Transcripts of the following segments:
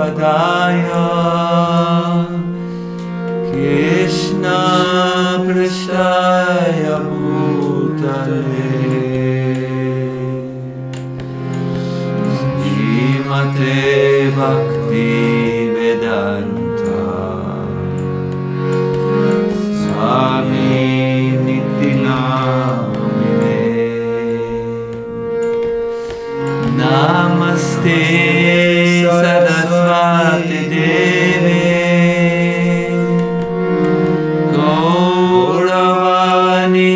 Padaya Krishna Prasthaya Bhutale Srimate Bhakti Vedanta Swami Nityanamine Namaste Saraswati Devi Gauravani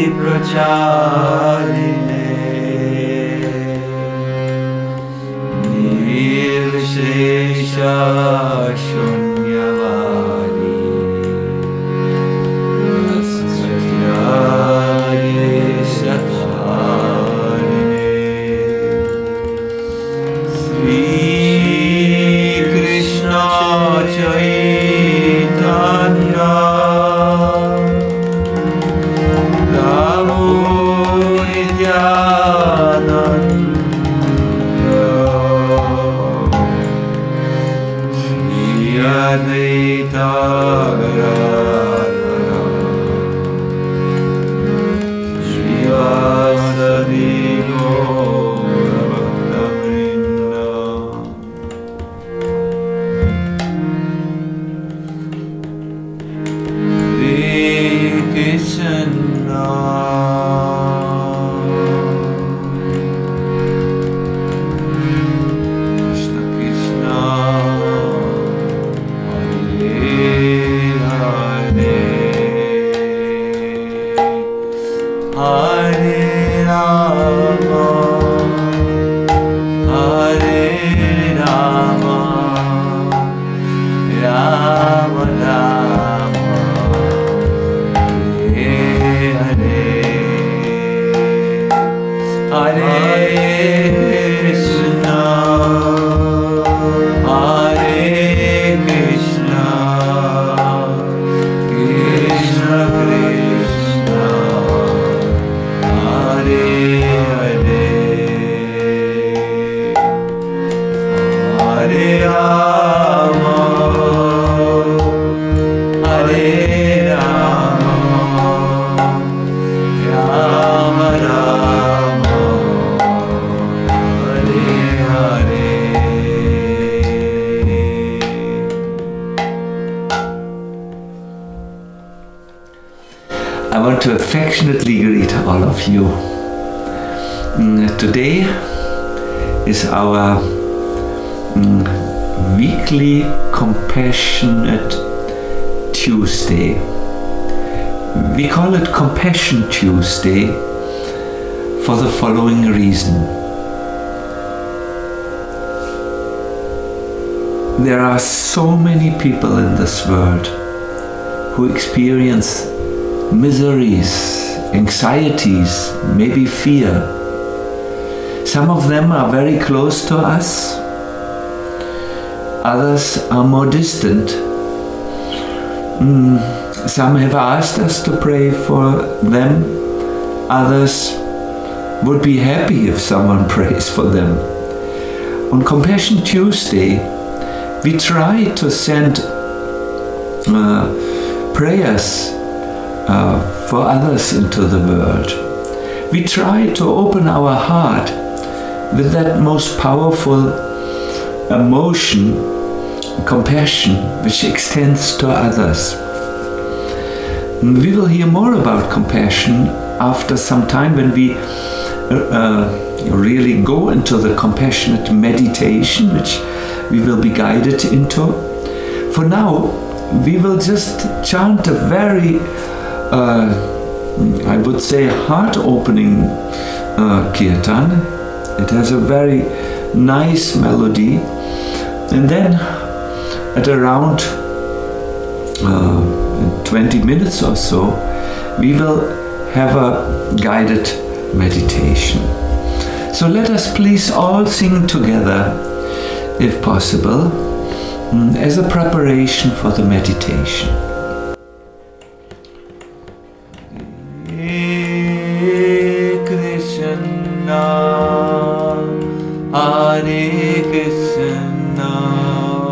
Prachaline Nirvishesha Shunyavadi Vasatyari Satarine Sri Krishna Chaitanya Prabhu Nityananda Shri Advaita Gadadhara Srivasadi Gaura Bhaktavrinda Hare Krishna Krishna Krishna Hare Hare Rama Hare Rama Rama Rama Hare Hare Hare Krishna Hare Krishna Krishna Krishna Hare Hare Hare Rama Hare Rama Rama Rama Hare Hare. I want to affectionately greet all of you. Today is our weekly Compassionate Tuesday. We call it Compassion Tuesday for the following reason. There are so many people in this world who experience miseries, anxieties, maybe fear. Some of them are very close to us, others are more distant. Some have asked us to pray for them, others would be happy if someone prays for them. On Compassion Tuesday, we try to send prayers for others into the world. We try to open our heart with that most powerful emotion, compassion, which extends to others. We will hear more about compassion after some time when we really go into the compassionate meditation, which we will be guided into. For now, we will just chant a very, I would say, heart-opening kirtan. It has a very nice melody. And then at around 20 minutes or so, we will have a guided meditation. So let us please all sing together, if possible, as a preparation for the meditation. Hare Krishna, Hare Krishna,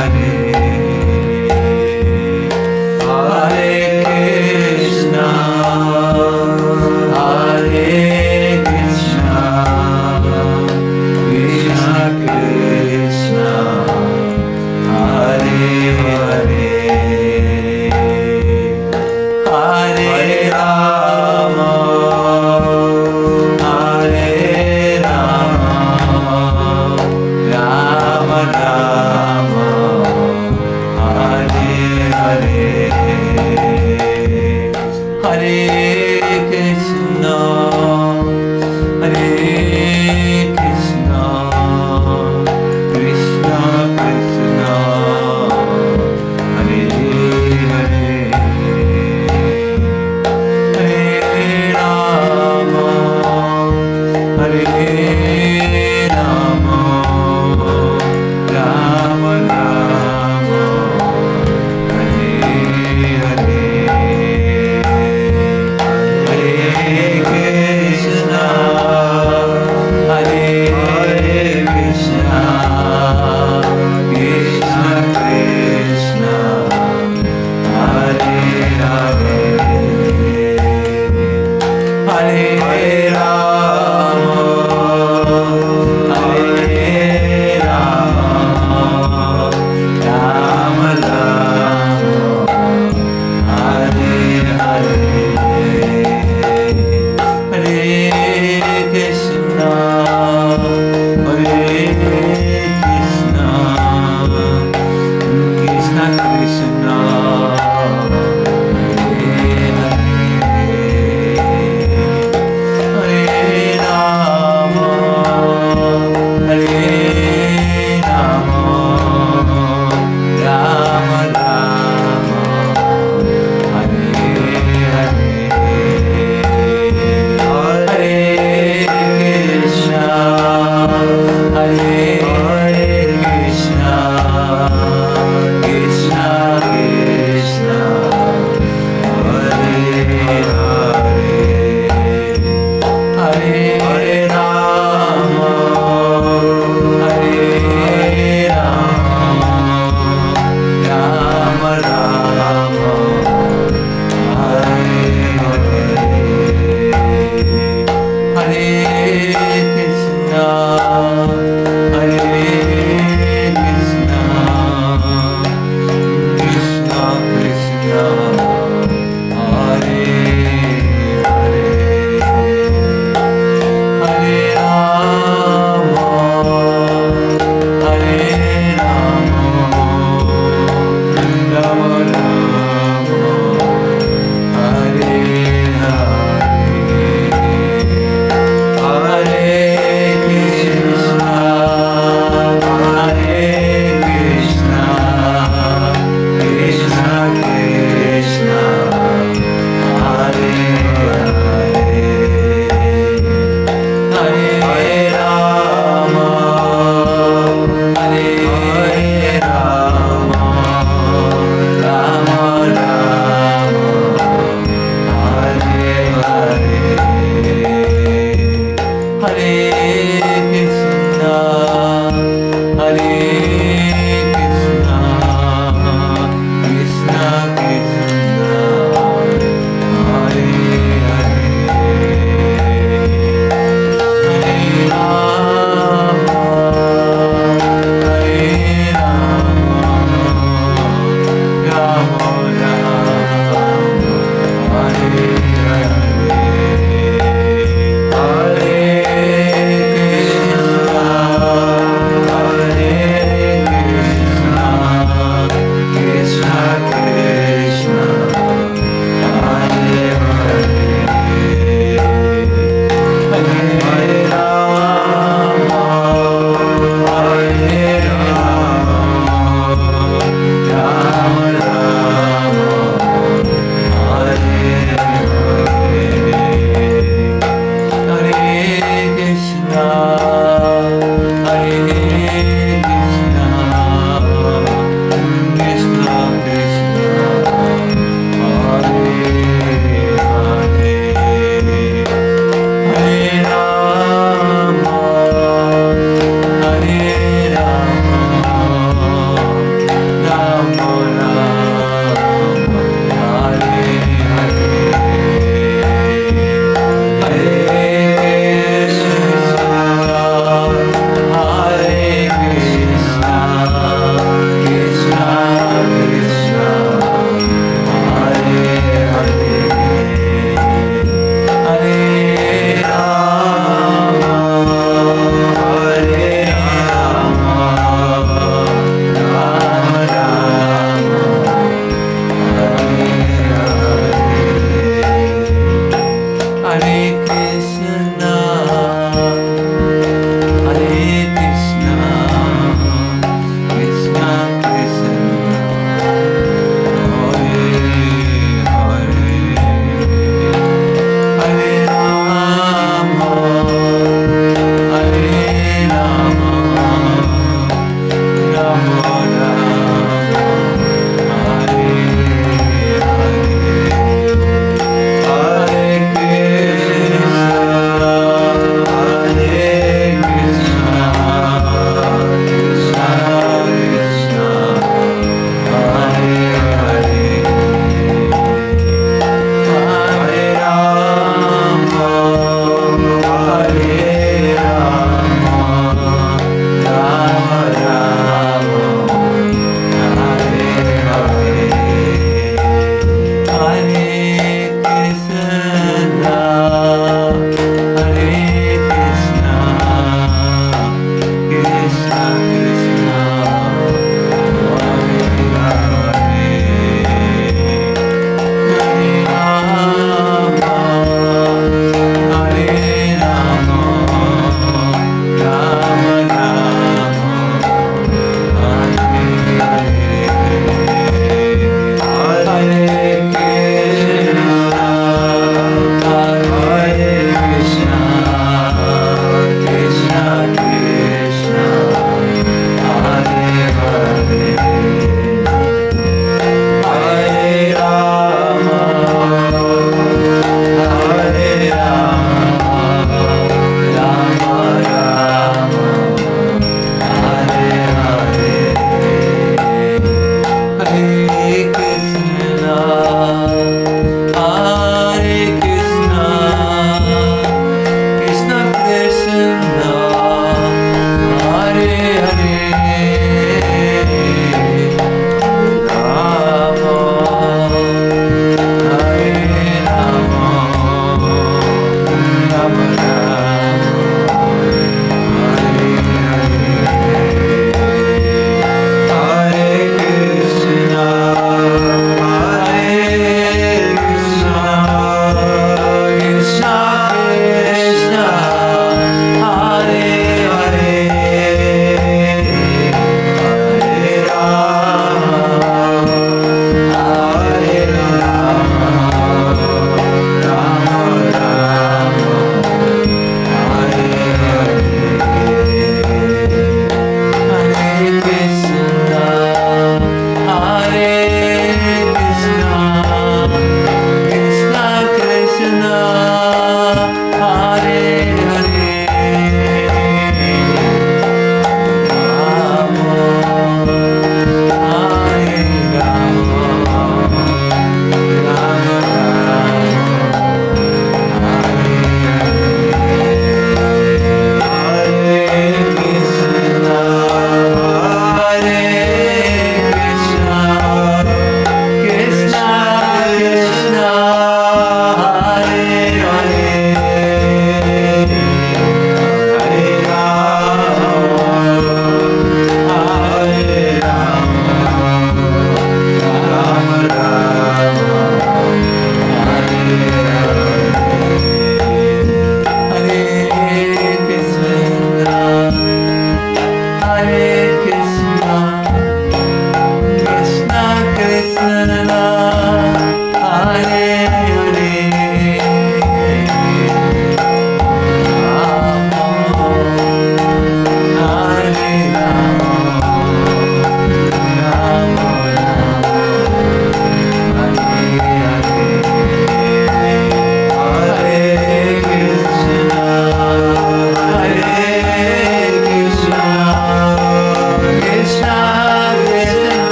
Rama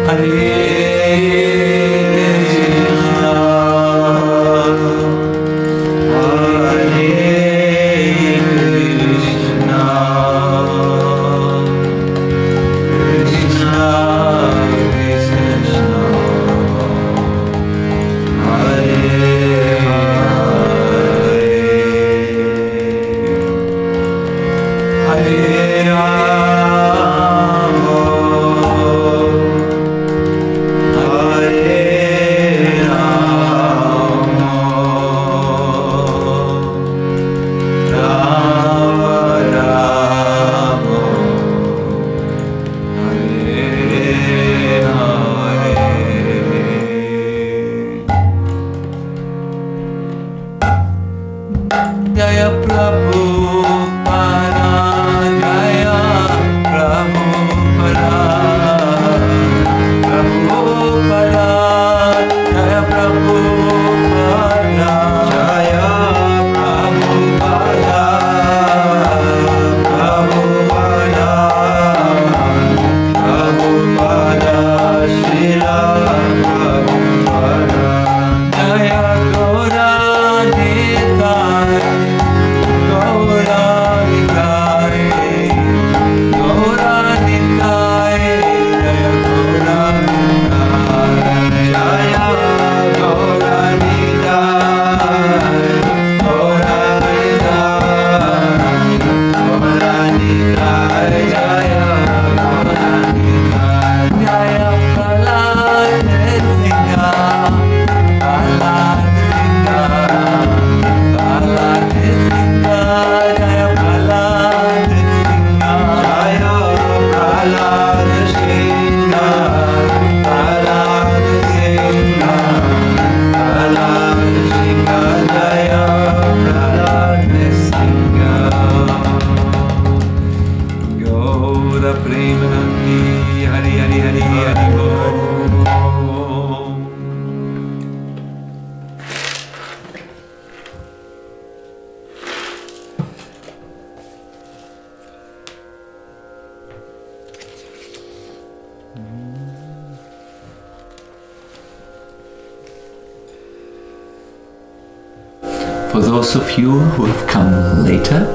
For those of you who have come later,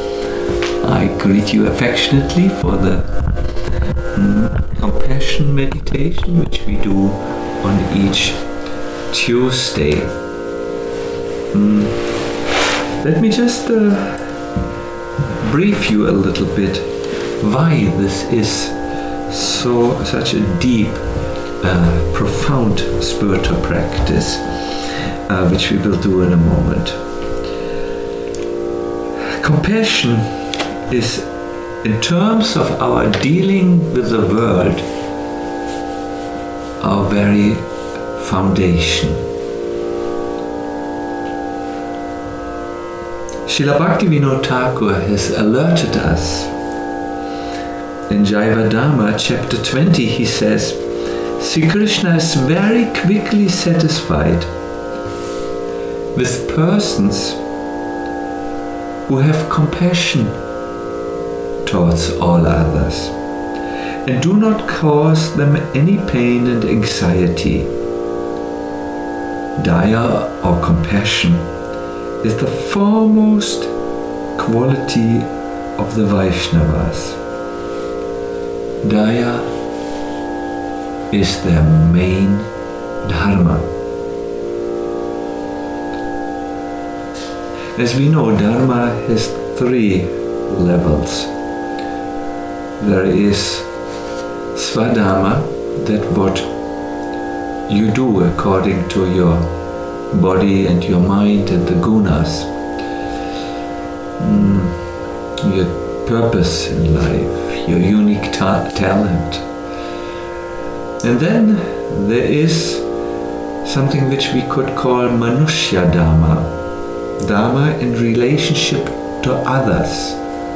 I greet you affectionately for the compassion meditation which we do on each Tuesday. Let me just brief you a little bit why this is such a deep, profound spiritual practice, which we will do in a moment. Compassion is, in terms of our dealing with the world, our very foundation. Srila Bhaktivinoda Thakur has alerted us. In Jaiva Dhamma, chapter 20, he says, Sri Krishna is very quickly satisfied with persons who have compassion towards all others and do not cause them any pain and anxiety. Daya or compassion is the foremost quality of the Vaishnavas. Daya is their main dharma. As we know, dharma has 3 levels. There is Swadharma, that what you do according to your body and your mind and the gunas, your purpose in life, your unique talent. And then there is something which we could call Manushya Dharma, Dharma in relationship to others.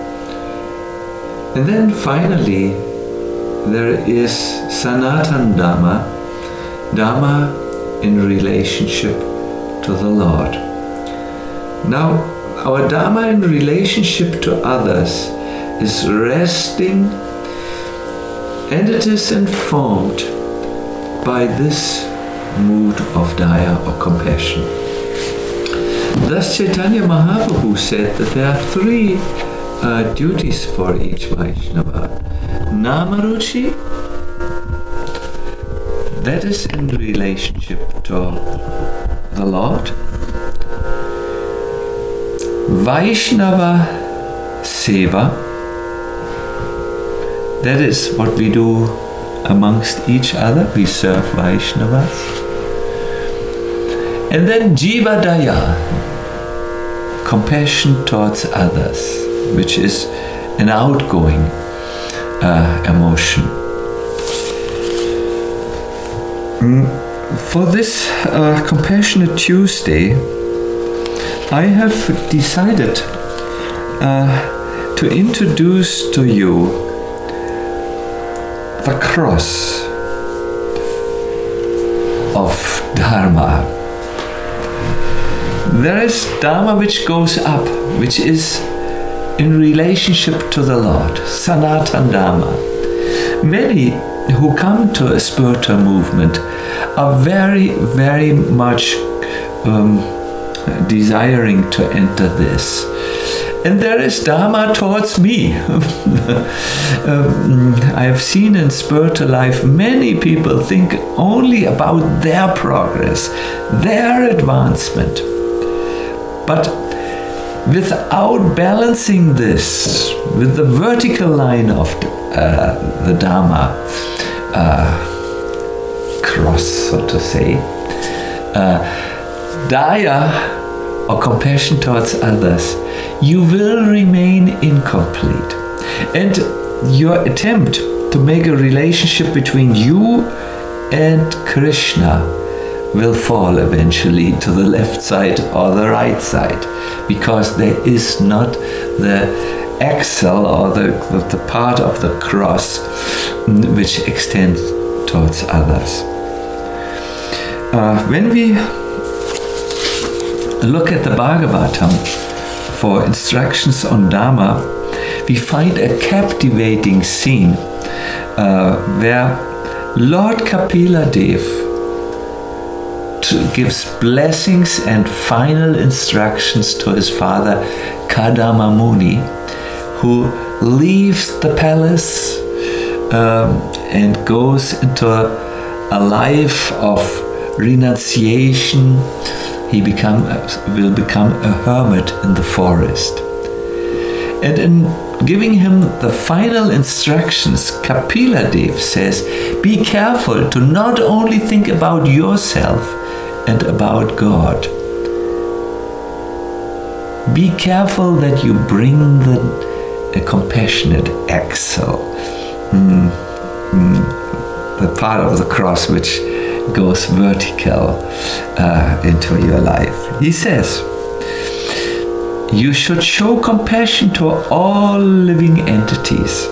And then finally, there is Sanatan Dharma, Dharma in relationship to the Lord. Now, our Dharma in relationship to others is resting, and it is informed by this mood of daya or compassion. Thus Chaitanya Mahaprabhu said that there are three duties for each Vaishnava. Namaruchi, that is in relationship to the Lord. Vaishnava Seva, that is what we do amongst each other, we serve Vaishnavas. And then Jiva Daya, compassion towards others, which is an outgoing emotion. For this Compassionate Tuesday, I have decided to introduce to you the cross of Dharma. There is Dharma which goes up, which is in relationship to the Lord, Sanatana Dharma. Many who come to a spiritual movement are very, very much desiring to enter this. And there is Dharma towards me. I have seen in spiritual life many people think only about their progress, their advancement. But without balancing this with the vertical line of the Dharma cross, so to say, Daya or compassion towards others, you will remain incomplete. And your attempt to make a relationship between you and Krishna will fall eventually to the left side or the right side, because there is not the axle or the part of the cross which extends towards others. When we look at the Bhagavatam for instructions on Dharma, we find a captivating scene where Lord Kapila Dev gives blessings and final instructions to his father Kadama Muni, who leaves the palace and goes into a life of renunciation. He will become a hermit in the forest. And in giving him the final instructions, Kapila Dev says, be careful to not only think about yourself and about God. Be careful that you bring the compassionate axle, the part of the cross which goes vertical into your life. He says, you should show compassion to all living entities.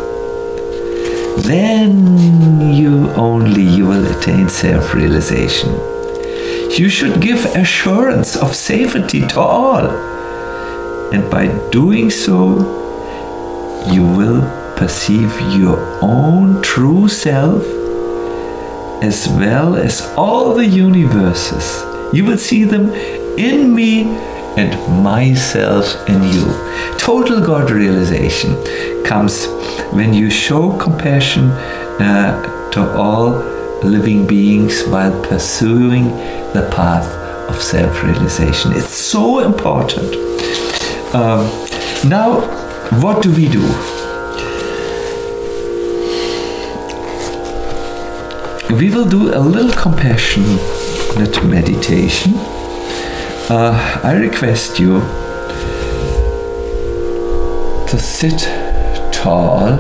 Then you will attain self-realization. You should give assurance of safety to all. And by doing so, you will perceive your own true self as well as all the universes. You will see them in me and myself in you. Total God realization comes when you show compassion to all living beings while pursuing the path of self-realization. It's so important. Now, what do we do? We will do a little compassionate meditation. I request you to sit tall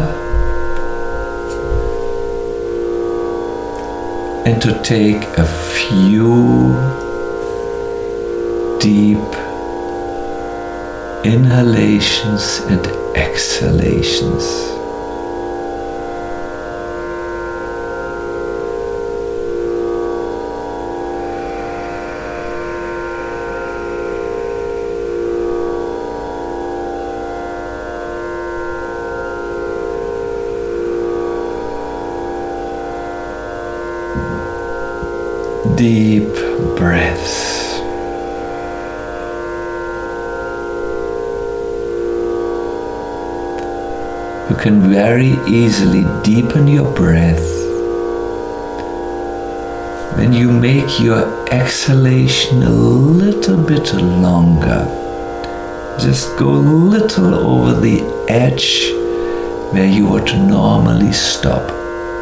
and to take a few deep inhalations and exhalations. deep breaths. You can very easily deepen your breath when you make your exhalation a little bit longer. Just go a little over the edge where you would normally stop.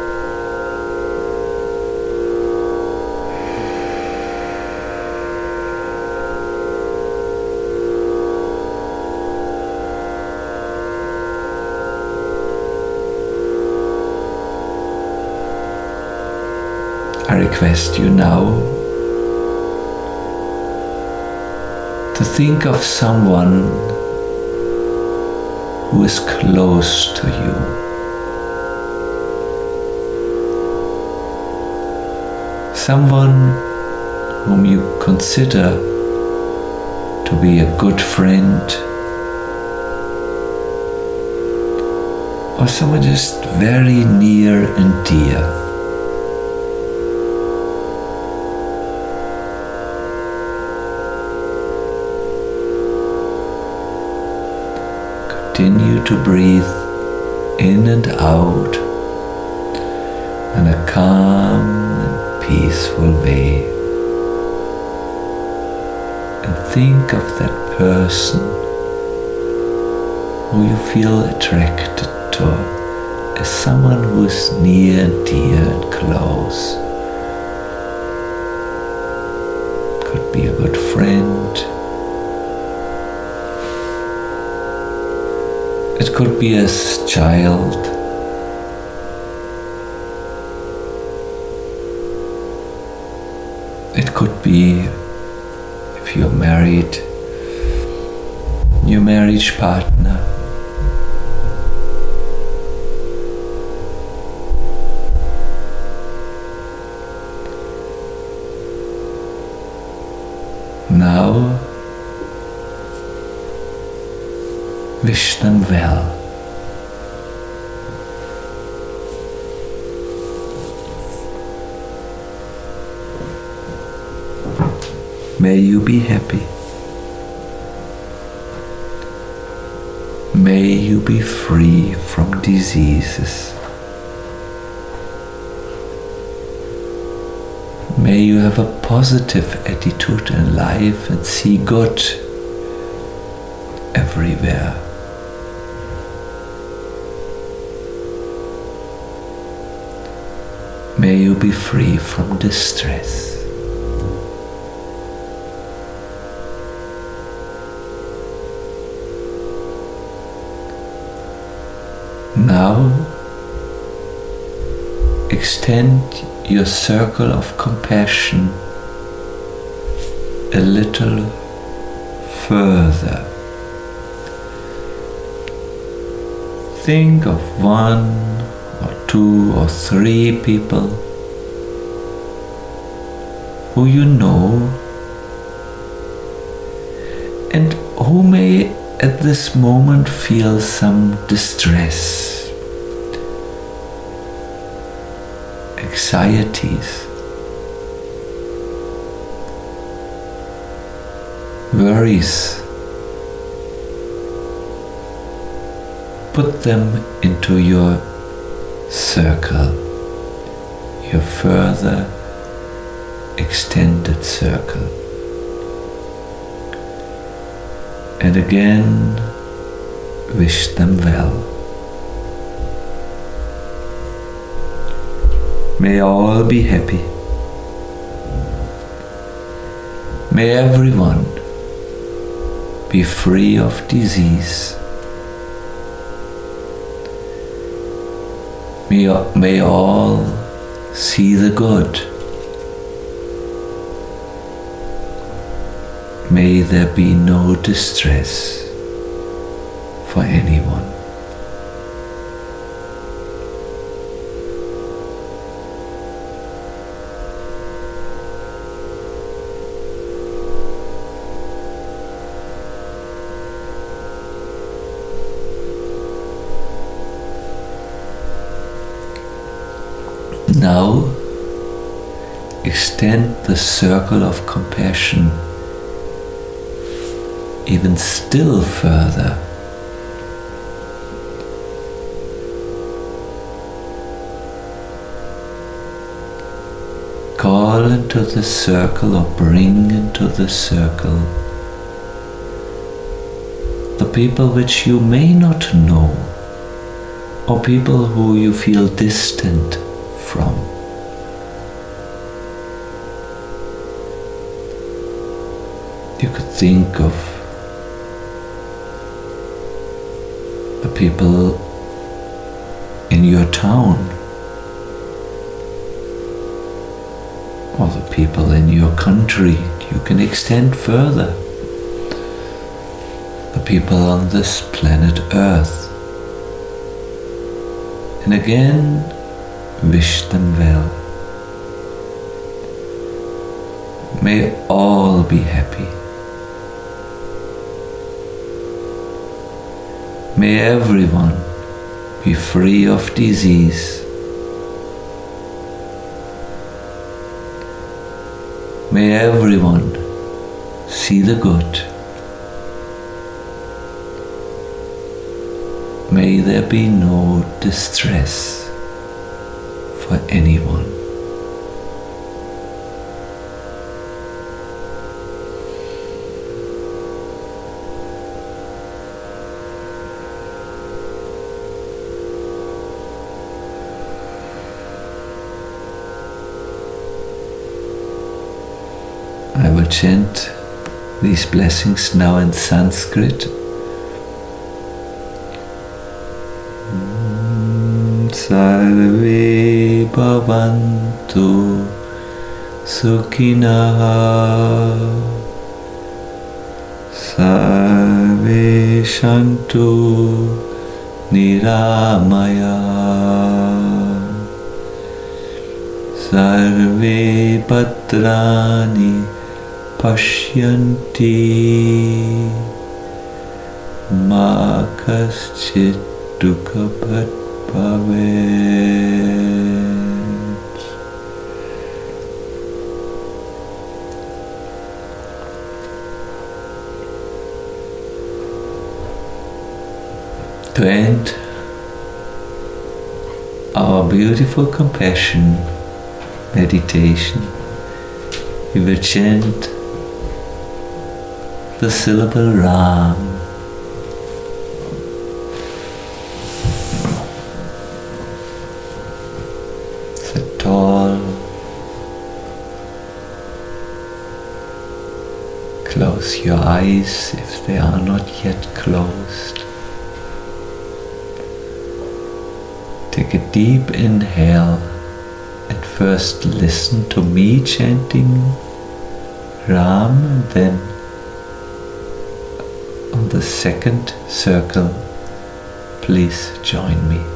I request you now to think of someone who is close to you. Someone whom you consider to be a good friend, or someone just very near and dear. Continue to breathe in and out in a calm and peaceful way. And think of that person who you feel attracted to as someone who is near and dear and close. Could be a good friend. It could be a child. It could be, if you're married, your marriage partner. Now, wish them well. May you be happy. May you be free from diseases. May you have a positive attitude in life and see good everywhere. May you be free from distress. Now, extend your circle of compassion a little further. Think of 1 or 2 or 3 people who you know and who may at this moment feel some distress, anxieties, worries. Put them into your circle, your further extended circle. And again, wish them well. May all be happy. May everyone be free of disease. May all see the good. May there be no distress for anyone. Now, extend the circle of compassion even still further. Call into the circle, or bring into the circle, the people which you may not know, or people who you feel distant from. You could think of the people in your town, or the people in your country. You can extend further. The people on this planet Earth. And again, wish them well. May all be happy. May everyone be free of disease. May everyone see the good. May there be no distress for anyone. I will chant these blessings now in Sanskrit. Sarve bhavantu sukhinaha, sarve shantu niramaya, sarve bhadrani pashyanti, ma kaschit dukkha to end our beautiful compassion meditation, we will chant the syllable Ram. Close your eyes if they are not yet closed. Take a deep inhale and first listen to me chanting Ram, and then on the second circle, please join me.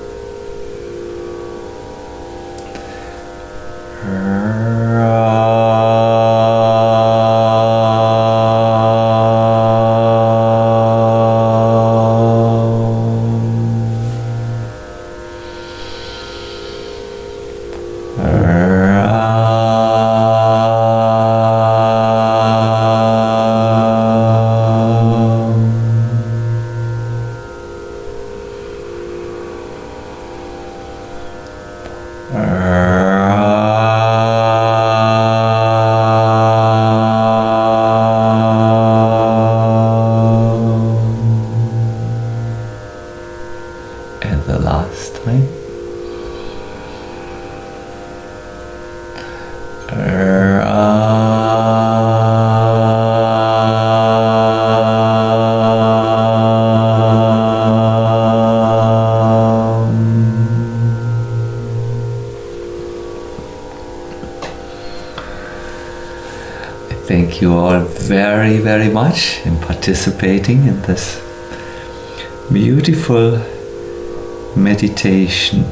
Thank you all very, very much in participating in this beautiful meditation.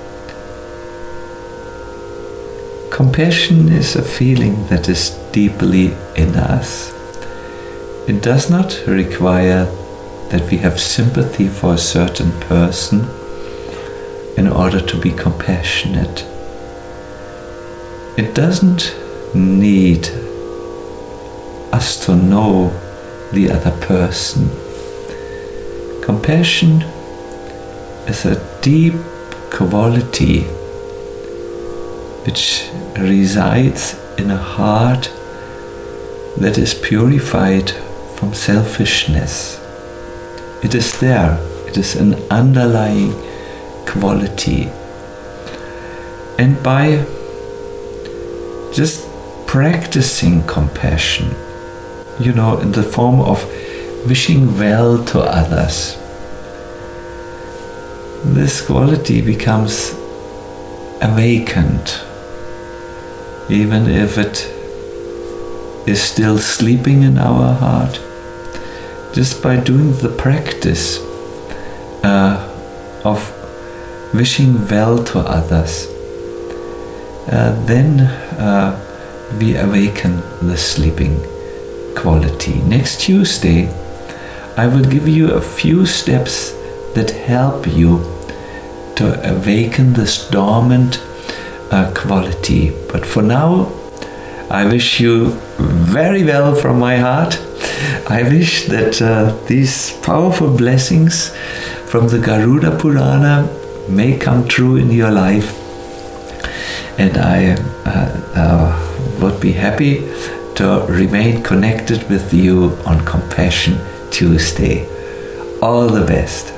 Compassion is a feeling that is deeply in us. It does not require that we have sympathy for a certain person in order to be compassionate. it doesn't need us to know the other person. Compassion is a deep quality which resides in a heart that is purified from selfishness. It is there. It is an underlying quality. And by just practicing compassion, in the form of wishing well to others, this quality becomes awakened, even if it is still sleeping in our heart. Just by doing the practice of wishing well to others, then we awaken the sleeping quality. Next Tuesday, I will give you a few steps that help you to awaken this dormant quality. But for now, I wish you very well from my heart. I wish that these powerful blessings from the Garuda Purana may come true in your life. And I would be happy to remain connected with you on Compassion Tuesday. All the best.